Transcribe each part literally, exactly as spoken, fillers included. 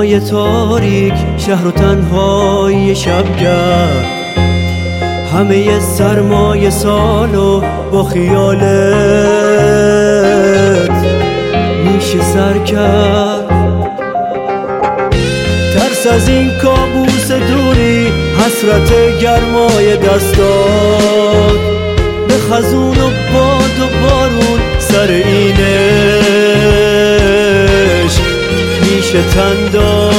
شبای تاریک، شهر و تنهای شبگرد، همه سرمای سالو با خیالت میشه سر کرد. ترس از این کابوس دوری، حسرت گرمای دستات، به خزون و باد و بارون سر این عشق میشه تن داد.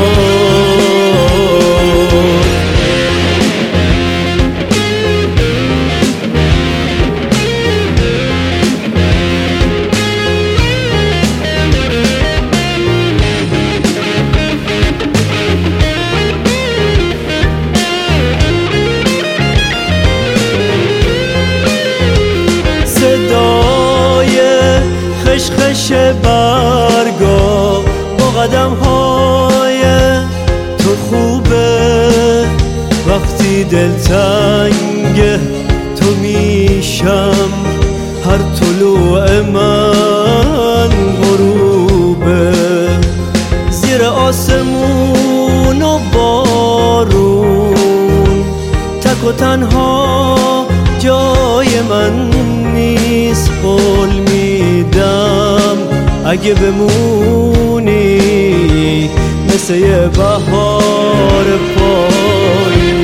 صدای خشخش برگا با قدم های تو خوبه، وقتی دلتنگ تو میشم، هر طلوع من غروبه. زیر آسمون و بارون تک و تنها جای من نیست، قول میدم اگه بمونی مثل یه بهار پاییز.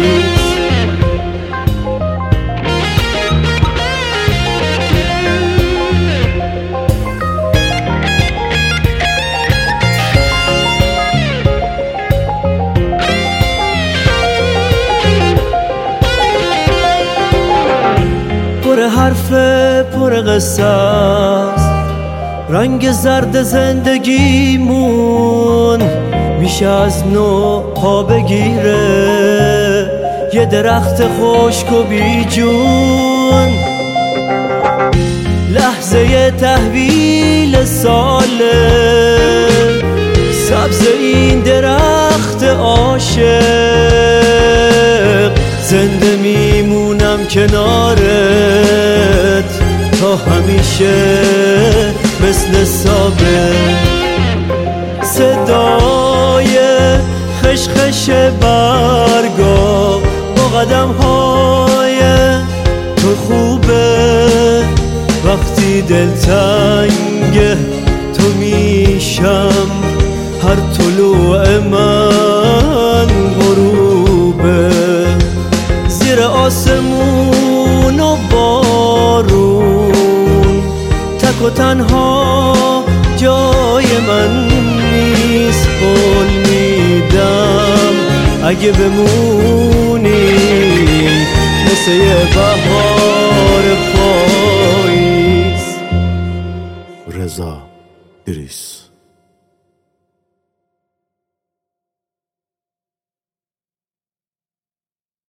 پر حرف پر قصه است، رنگ زرد زندگیمون میشه از نو پا بگیره، یه درخت خشک و بی جون. لحظه تحویل ساله، سبز این درخت عاشق، زنده میمونم کنارت تا همیشه مثل ثابت. صدای خشخش برگا با قدم های تو خوبه، وقتی دلتنگ تو میشم، هر طلوع من غروبه. زیر آسمون و بارون تک و تنها جای من نیست، قول میدم اگه بمونی مثل یه بهار پاییز. رضا بریس.